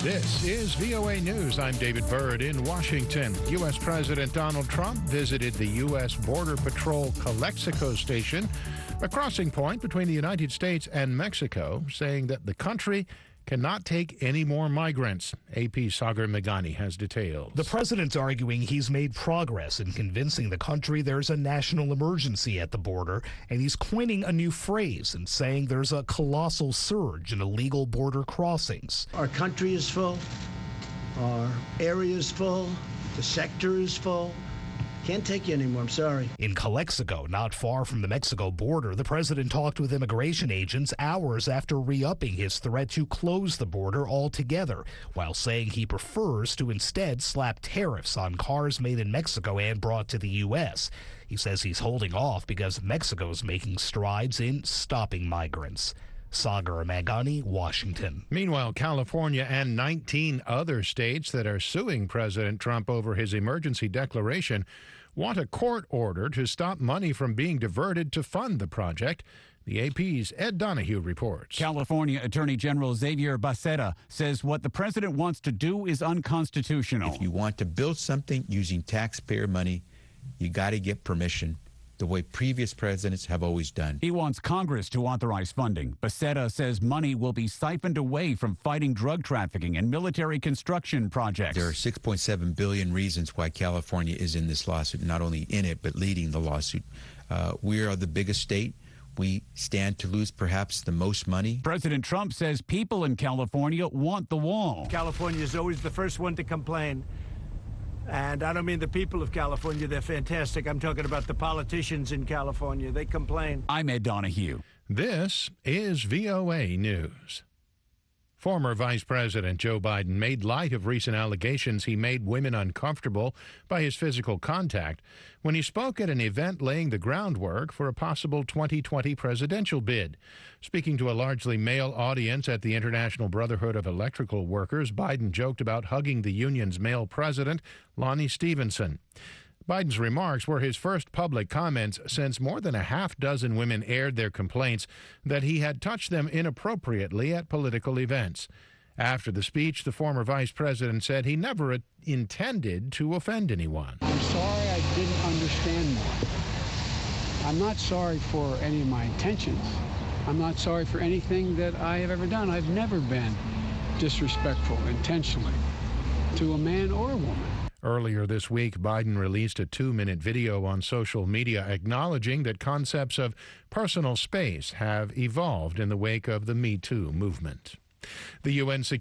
This is VOA News. I'm David Byrd in Washington. U.S. President Donald Trump visited the U.S. Border Patrol Calexico station, a crossing point between the United States and Mexico, saying that the country cannot take any more migrants. AP's Sagar Meghani has details. The president's arguing he's made progress in convincing the country there's a national emergency at the border, and he's coining a new phrase and saying there's a colossal surge in illegal border crossings. Our country is full, our area is full, the sector is full. Can't take you anymore, I'm sorry. In Calexico, not far from the Mexico border, the president talked with immigration agents hours after re-upping his threat to close the border altogether, while saying he prefers to instead slap tariffs on cars made in Mexico and brought to the U.S. He says he's holding off because Mexico's making strides in stopping migrants. Sagar Meghani, Washington. Meanwhile, California and 19 other states that are suing President Trump over his emergency declaration want a court order to stop money from being diverted to fund the project. The AP's Ed Donahue reports. California Attorney General Xavier Becerra says what the president wants to do is unconstitutional. If you want to build something using taxpayer money, you got to get permission, the way previous presidents have always done. He wants Congress to authorize funding. Becerra says money will be siphoned away from fighting drug trafficking and military construction projects. There are 6.7 billion reasons why California is in this lawsuit, not only in it, but leading the lawsuit. We are the biggest state. We stand to lose perhaps the most money. President Trump says people in California want the wall. California is always the first one to complain. And I don't mean the people of California. They're fantastic. I'm talking about the politicians in California. They complain. I'm Ed Donahue. This is VOA News. Former Vice President Joe Biden made light of recent allegations he made women uncomfortable by his physical contact when he spoke at an event laying the groundwork for a possible 2020 presidential bid. Speaking to a largely male audience at the International Brotherhood of Electrical Workers, Biden joked about hugging the union's male president, Lonnie Stevenson. Biden's remarks were his first public comments since more than a half dozen women aired their complaints that he had touched them inappropriately at political events. After the speech, the former vice president said he never intended to offend anyone. I'm sorry I didn't understand more. I'm not sorry for any of my intentions. I'm not sorry for anything that I have ever done. I've never been disrespectful intentionally to a man or a woman. Earlier this week, Biden released a 2-minute video on social media acknowledging that concepts of personal space have evolved in the wake of the Me Too movement. The UN